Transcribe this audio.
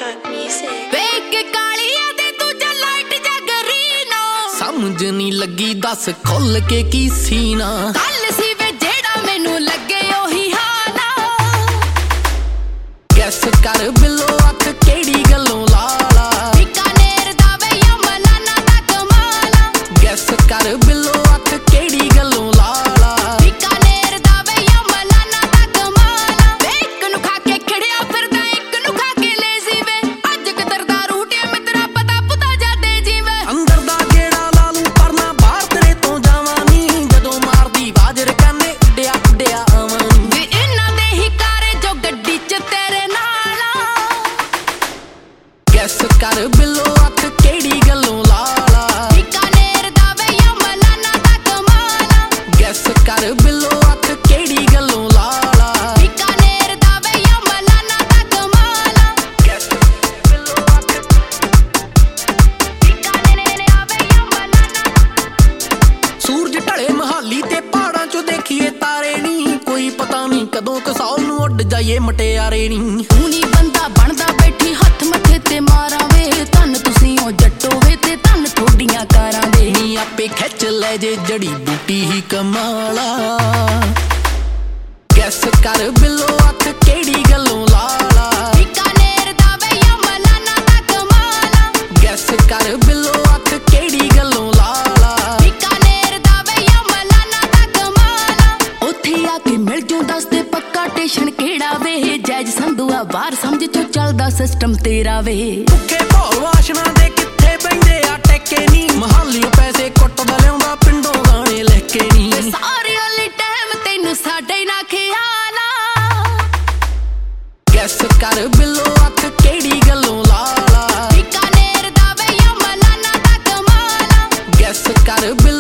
समझ नहीं लगी दस खोल के की सीना कल सी वे जेड़ा मैनू लगे ओही हाना गैस कर बिलो अख केड़ी गलों लाला बीकानेर दा वे या मलाना दा कमाला गैस कर बिलो अख केड़ी गलों लाला बीकानेर दा वे या मलाना दा कमाला वे एक नू खा के खड़िया फिरदा एक नू खा के लेजी वे अज किधर दा रूट है मित्रा पता पुता जादे जीवे अंदर दा गेड़ा लालू परना बाहर तेरे तो जावानी जदों मारदी बाजर काने उड्डिया उड्डिया आवानी वे इन्हां दे ही कारे जो गड्डी च तेरे नाला गैस कर बिलो अख केड़ी गलों लाला बीकानेर दा वे या मलाना दा कमाला गैस कर बिलो अख केड़ी गलों लाला बीकानेर दा वे या मलाना दा कमाला गैस बिलो अख बीकानेर दा वे या मलाना सूरज ढले महाली ते पहाड़ां चों देखिए तारे नी कोई पता नहीं कदों कसौल नूं उड़ जाइए मटियारे नी तू नी बंदा बनदा बैठी हत्थ मथे ते मारां वे धन तुसीं ओ जट्टो वे ते धन थोड़ियां कारां वे नी आपे खिच ले जे जड़ी बूटी ही कमाला गैस कर बिलो अख केड़ी गलों लाला बीकानेर दा वे या मलाना दा कमाला गैस कर बिलो अख केड़ी गलों लाला बीकानेर दा वे या मलाना दा कमाला ओथे आके मिल जूं दस दे पक्का स्टेशन केड़ा वे जैज संधूआ बाहर समझ चो चलदा सिस्टम तेरा वे भुखे भौल वाशना दे कित्थे पैंदे आ टेके नी महालियों पैसे कुੱਟਦਾ ਲਿਆਉਂਦਾ ਪਿੰਡੋਂ ਗਾਣੇ ਲੈ ਕੇ ਨੀ सारे वाली टाइम तेनू साडे ना खियाला गैस कर बिलो अख केड़ी गलों लाला बीकानेर दा वे या मलाना दा कमाला गैस कर बिलो